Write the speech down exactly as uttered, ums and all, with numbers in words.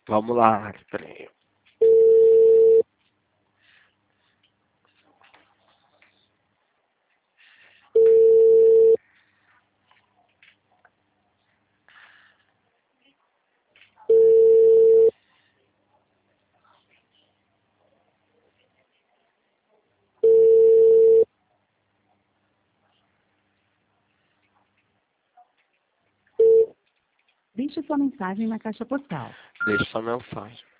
Vamos lá, peraí. Deixe sua mensagem na caixa postal. Deixa sua mensagem.